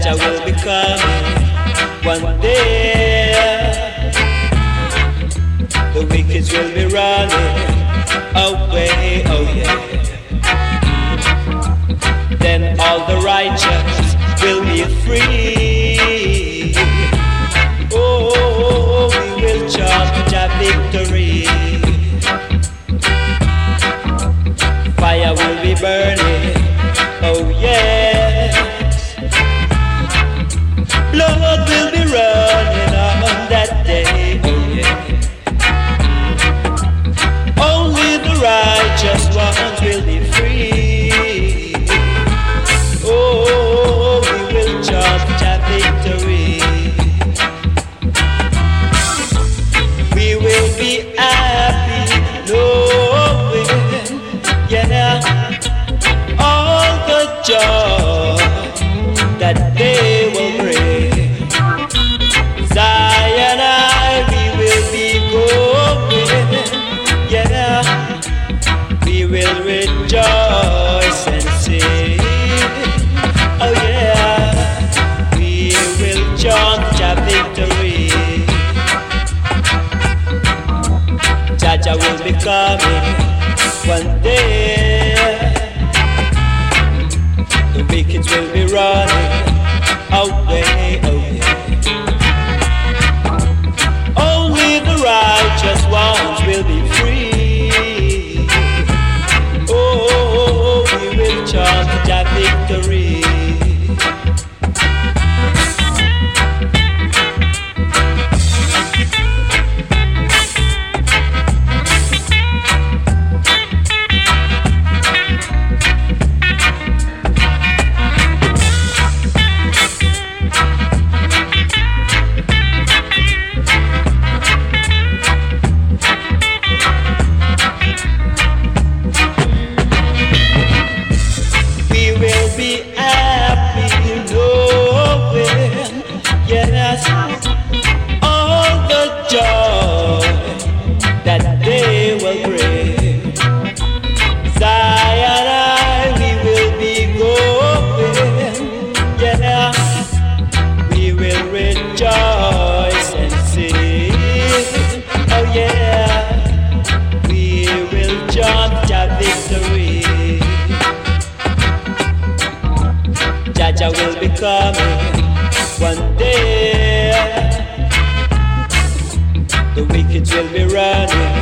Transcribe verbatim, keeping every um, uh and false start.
Jaja will be coming one day. The wicked will be running away, oh yeah. Then all the righteous will be free. Oh, we will charge our victory. Fire will be burning, oh yes. Blood will be running on that day, oh yeah. Only the righteous ones will be free. Oh, we will charge our victory. We will be happy knowing, yeah, all the joy that they will bring. Zion, I, we will be going, yeah, we will rejoice and sing. Oh yeah, we will chant our victory. Jaja will be coming one day. The wicked will be running away, oh yeah. Only the righteous ones will be free. Oh, we will chant our victory. Jaja will be coming one day. The wicked will be running